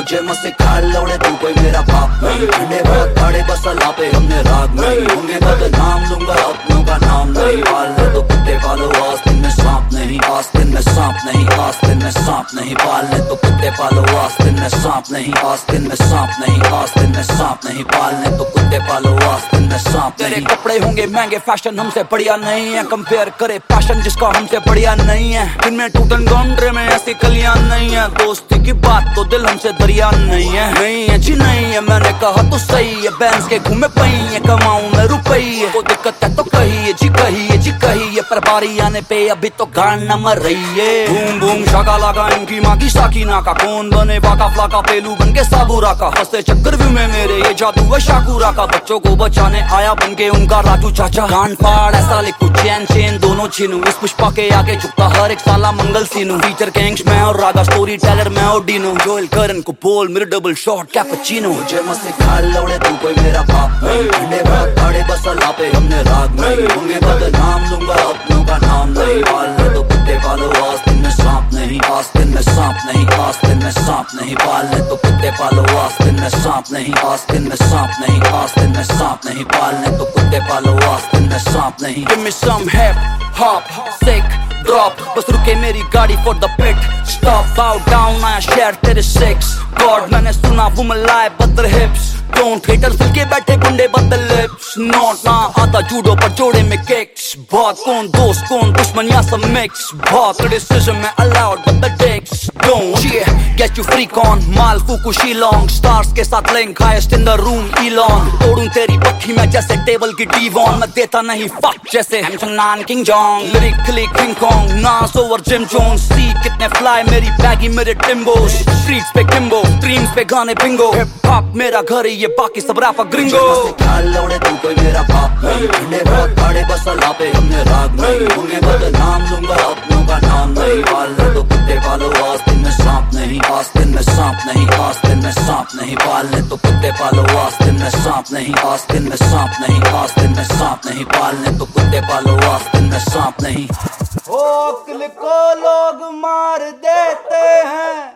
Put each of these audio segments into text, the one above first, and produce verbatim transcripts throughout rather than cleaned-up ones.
मुझे मत सिखा लौड़े तू कोई मेरा बाप नहीं। ठंडे बहुत खड़े बस अल्लाह पे हमने राग नहीं। होंगे बदनाम लूंगा अपनों का नाम नहीं। पाल ले तो कुत्ते पालो आस्तीन में सांप नहीं। आस्तीन में सांप नहीं, आस्तीन में सांप नहीं। पाल ले तो कुत्ते पालो आस्तीन में सांप नहीं। आस्तीन में सांप नहीं, आस्तीन में सांप नहीं। पाल ले तो कुत्ते पालो आस्तीन में सांप नहीं। तेरे कपड़े होंगे महंगे, फैशन हमसे बढ़िया नहीं है। कंपेयर करे पैशन जिसका हमसे बढ़िया नहीं है। इनमें टूटन गौंडरे में ऐसी कलियां नहीं है। दोस्ती की बात तो दिल हमसे दरिया नहीं है। नहीं है जी नहीं है, मैंने कहा तो सही है। बैंस के घूमे पही है, कमाऊं मैं रुपये। को दिक्कत है तो कहिए जी, कहिए जी कहिए। पर बारी आने पे अभी तो गान न मर रही है। बूम बूम शाका लगा इनकी माँ की साकीना का। कौन बने बाका फ्लाका, पेलू बन के साबूरा का। हंसते चक्रव्यूह में मेरे ये जादू है शाकुरा का। बच्चों को बचाने आया बन के उनका राजू चाचा। कान फाड़ ऐसा लिखू, चैन चैन दोनों छीनू। इस पुष्पा के आगे झुकता हर एक साला मंगल सीनू। टीचर गैंग्स में और रागा, स्टोरी टेलर में और डीनो। जोएल करन को बोल मेरे डबल शॉट कैपुचिनो। मुझे मत सिखा लौड़े तू कोई मेरा बाप नहीं। ठंडे बहुत खड़े बस अल्लाह पे हमने राग नहीं। होंगे बदनाम लूंगा अपनों का नाम नहीं। पाल ले तो कुत्ते पालो आस्तीन में सांप नहीं। आस्तीन में सांप नहीं, आस्तीन में सांप नहीं। पाल ले तो कुत्ते पालो आस्तीन में सांप नहीं। आस्तीन में सांप नहीं, आस्तीन में सांप नहीं। पाल ले तो कुत्ते पालो आस्तीन में सांप नहीं। Give me some hip hop, sick drop, बस रुके मेरी गाड़ी for the pit stop. Bow down, I share तेरे six God, मैंने सुना woman lie but their hips don't. haters दिल के बैठे गुंडे but the lips not. ना आता जूडो पर जोड़े में kicks। बहुत कौन दोस्त कौन दुश्मन या सब mix। बहुत criticism में allowed but the dicks don't. Yeah, get you freak on, mall फूकू शीलोंग। stars के साथ link, highest in the room Elon। तोड़ूं तेरी पट्टी में जैसे टेबल की Devon। मैं देता नहीं fuck जैसे हमसनान king kong. lyrically king kong, Nas over Jim Jones। सी कितने fly मेरी baggy मेरे timbos। streets पे kimbo, streams पे गाने bingo। hip hop मेरा घर ये बाकी सब रैपर ग्रिंगो। लौड़े तू कोई मेरा बाप नहीं। ठंडे बहुत खड़े बस अल्लाह पे हमने राग नहीं। होंगे बदनाम लूंगा अपनों का नाम नहीं। पाल ले तो कुत्ते पालो आस्तीन में सांप नहीं। आस्तीन में सांप नहीं, आस्तीन में सांप नहीं। पाल ले तो कुत्ते पालो आस्तीन में सांप नहीं। आस्तीन में सांप नहीं, आस्तीन में सांप नहीं। पाल ले तो कुत्ते पालो आस्तीन में सांप नहीं। ओ अक्ल को लोग मार देते हैं,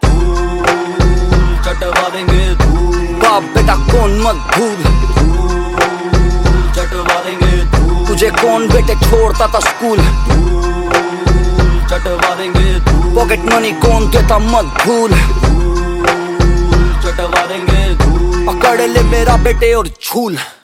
चटवा देंगे धूल। बाप बेटा कौन मत भूल, चटवा देंगे धूल। तुझे कौन बेटे छोड़ता था स्कूल, चटवा देंगे धूल। पॉकेट मनी कौन देता मत भूल, चटवा देंगे धूल। पकड़ ले मेरा बेटे और झूल।